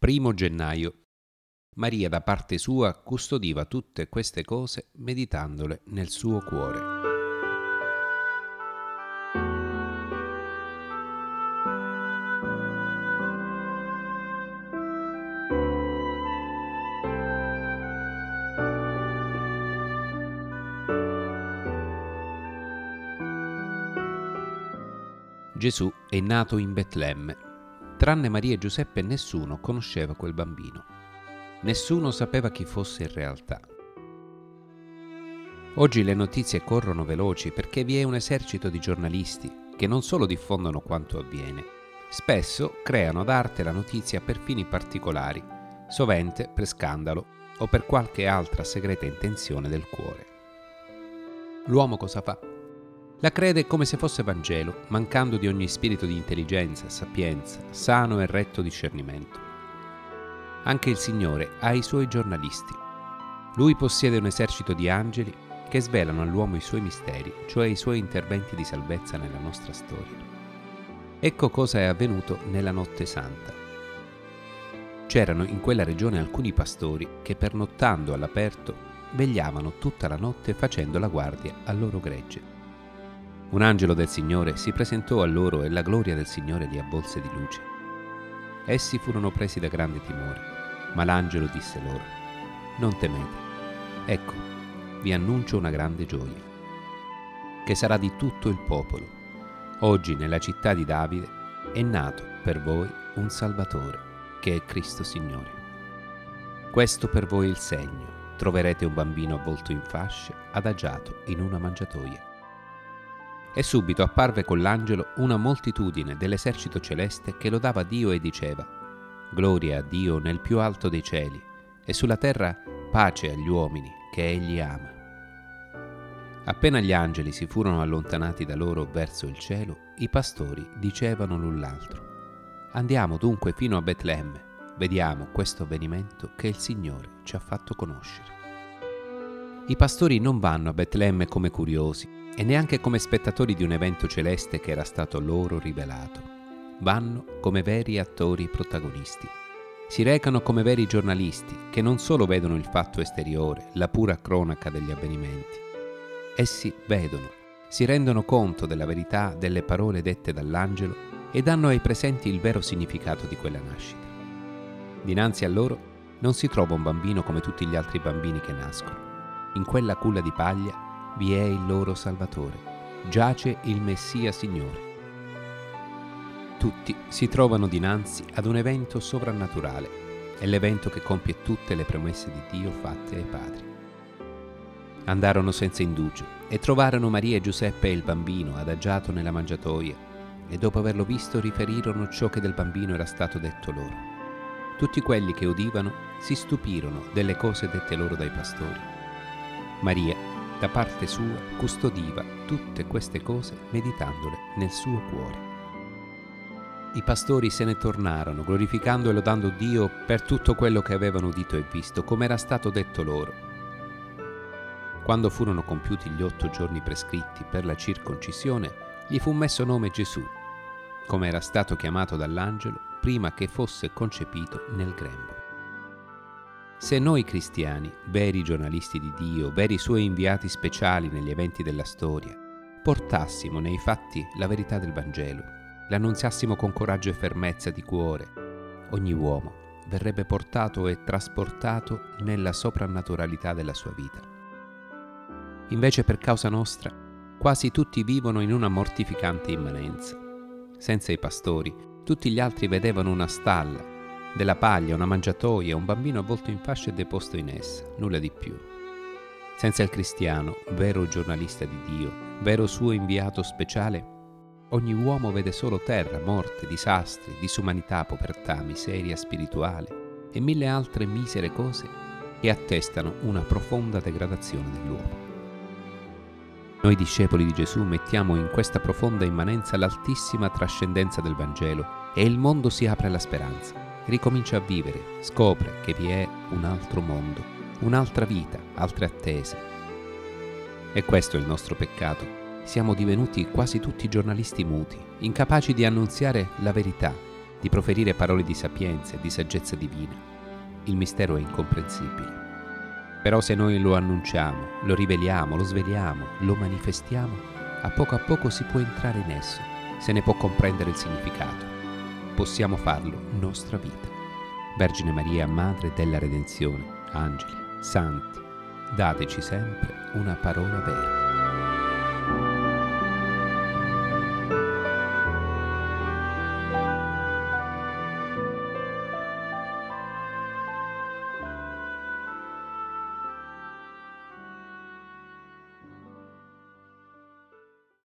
1 gennaio. Maria da parte sua custodiva tutte queste cose meditandole nel suo cuore. Gesù è nato in Betlemme. Tranne Maria e Giuseppe nessuno conosceva quel bambino. Nessuno sapeva chi fosse in realtà. Oggi le notizie corrono veloci perché vi è un esercito di giornalisti che non solo diffondono quanto avviene, spesso creano d'arte la notizia per fini particolari, sovente per scandalo o per qualche altra segreta intenzione del cuore. L'uomo cosa fa? La crede come se fosse Vangelo, mancando di ogni spirito di intelligenza, sapienza, sano e retto discernimento. Anche il Signore ha i suoi giornalisti. Lui possiede un esercito di angeli che svelano all'uomo i suoi misteri, cioè i suoi interventi di salvezza nella nostra storia. Ecco cosa è avvenuto nella notte santa. C'erano in quella regione alcuni pastori che, pernottando all'aperto, vegliavano tutta la notte facendo la guardia al loro gregge. Un angelo del Signore si presentò a loro e la gloria del Signore li avvolse di luce. Essi furono presi da grande timore, ma l'angelo disse loro: «Non temete, ecco, vi annuncio una grande gioia, che sarà di tutto il popolo. Oggi nella città di Davide è nato per voi un Salvatore, che è Cristo Signore. Questo per voi è il segno: troverete un bambino avvolto in fasce, adagiato in una mangiatoia». E subito apparve con l'angelo una moltitudine dell'esercito celeste che lodava Dio e diceva: «Gloria a Dio nel più alto dei cieli, e sulla terra pace agli uomini che Egli ama». Appena gli angeli si furono allontanati da loro verso il cielo, i pastori dicevano l'un l'altro: «Andiamo dunque fino a Betlemme, vediamo questo avvenimento che il Signore ci ha fatto conoscere». I pastori non vanno a Betlemme come curiosi e neanche come spettatori di un evento celeste che era stato loro rivelato. Vanno come veri attori protagonisti. Si recano come veri giornalisti che non solo vedono il fatto esteriore, la pura cronaca degli avvenimenti. Essi vedono, si rendono conto della verità delle parole dette dall'angelo e danno ai presenti il vero significato di quella nascita. Dinanzi a loro non si trova un bambino come tutti gli altri bambini che nascono. In quella culla di paglia vi è il loro Salvatore, giace il Messia Signore. Tutti si trovano dinanzi ad un evento sovrannaturale, è l'evento che compie tutte le promesse di Dio fatte ai padri. Andarono senza indugio e trovarono Maria e Giuseppe e il bambino adagiato nella mangiatoia, e dopo averlo visto riferirono ciò che del bambino era stato detto loro. Tutti quelli che udivano si stupirono delle cose dette loro dai pastori. Maria, da parte sua, custodiva tutte queste cose meditandole nel suo cuore. I pastori se ne tornarono, glorificando e lodando Dio per tutto quello che avevano udito e visto, come era stato detto loro. Quando furono compiuti gli 8 giorni prescritti per la circoncisione, gli fu messo nome Gesù, come era stato chiamato dall'angelo prima che fosse concepito nel grembo. Se noi cristiani, veri giornalisti di Dio, veri suoi inviati speciali negli eventi della storia, portassimo nei fatti la verità del Vangelo, l'annunziassimo con coraggio e fermezza di cuore, ogni uomo verrebbe portato e trasportato nella soprannaturalità della sua vita. Invece per causa nostra, quasi tutti vivono in una mortificante immanenza. Senza i pastori, tutti gli altri vedevano una stalla, della paglia, una mangiatoia, un bambino avvolto in fasce e deposto in essa, nulla di più. Senza il cristiano, vero giornalista di Dio, vero suo inviato speciale, ogni uomo vede solo terra, morte, disastri, disumanità, povertà, miseria spirituale e 1000 altre misere cose che attestano una profonda degradazione dell'uomo. Noi discepoli di Gesù mettiamo in questa profonda immanenza l'altissima trascendenza del Vangelo e il mondo si apre alla speranza. Ricomincia a vivere, scopre che vi è un altro mondo, un'altra vita, altre attese. E questo è il nostro peccato. Siamo divenuti quasi tutti giornalisti muti, incapaci di annunziare la verità, di proferire parole di sapienza e di saggezza divina. Il mistero è incomprensibile. Però se noi lo annunciamo, lo riveliamo, lo sveliamo, lo manifestiamo, a poco si può entrare in esso, se ne può comprendere il significato. Possiamo farlo nostra vita. Vergine Maria, Madre della Redenzione, angeli, santi, dateci sempre una parola vera.